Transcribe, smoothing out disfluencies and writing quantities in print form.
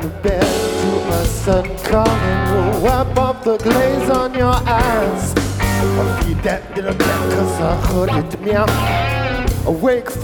to bed to a sun calling. Wipe off the glaze on your eyes. I'll feed that little cat 'cause I heard it meow. Awake